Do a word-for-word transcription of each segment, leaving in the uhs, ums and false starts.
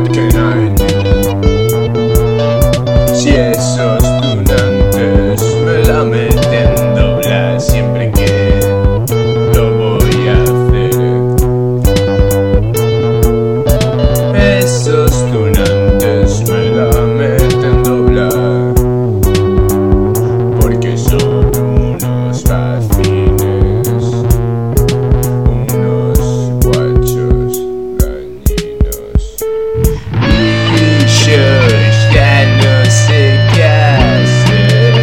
What can I do? Si esos tunantes me la meten dobla siempre que lo voy a hacer. Esos tunantes me la meten dobla porque son unos vacines, unos guachos dañinos. Y yo ya no sé qué hacer.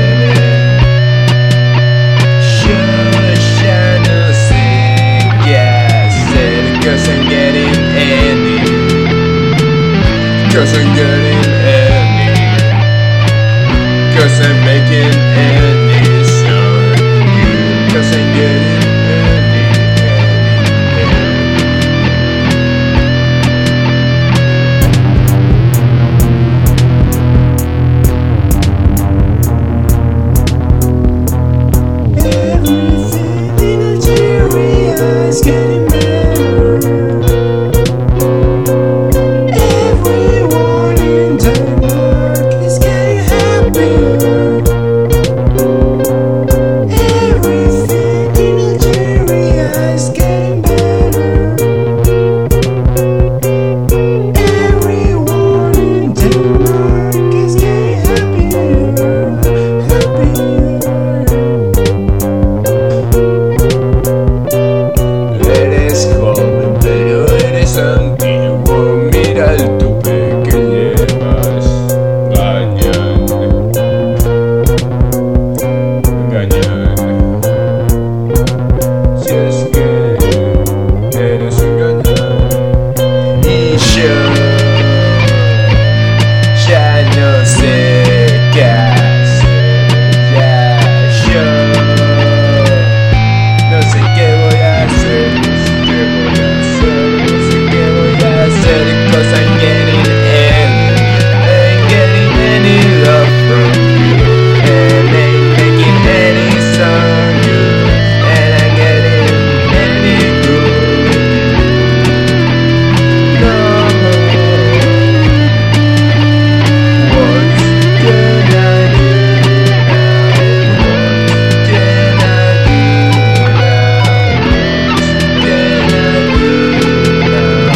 Yo ya no sé qué hacer. Cause I'm getting any. Cause I'm getting any. Cause I'm making any sure. Cause I'm getting any, any, Everything in Algeria is getting better. Everyone in Denmark is getting happier. Everything in Algeria is getting better. Everyone in Denmark is getting happier, happier. Eres joven pero eres antiguo. Mira el tupe que llevas. Gañán, gañán. Si es que eres un gañán. Y yo ya no sé qué hacer. Ya yo no sé qué voy a hacer. No sé qué voy a hacer. No sé qué voy a hacer. Cause I'm getting any. I'm getting any love from you. And I'm making any song good. And I'm getting any good. No. What can I do now? What can I do now? What can I do now?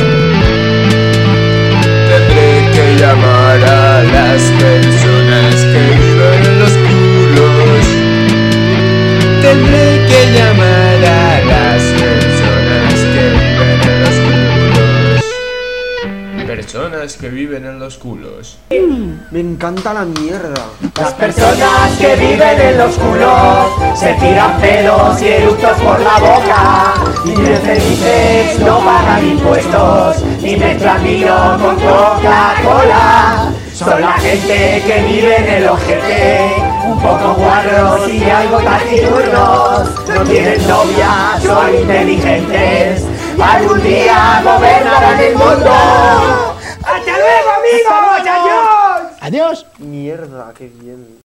Tendré que llamar a las personas que viven en los culos. Tendré que llamar a las personas que viven en los culos. Personas que viven en los culos. Me encanta la mierda. Las personas que viven en los culos se tiran pelos y eructos por la boca. Y bien felices no pagan impuestos ni mezclan vino con Coca-Cola. Son la gente que vive en el ojete, un poco guarros y algo taciturnos. No tienen novia, son inteligentes, algún día gobernarán el mundo. ¡Hasta luego, amigos! ¡Adiós! Adiós. Mierda, qué bien.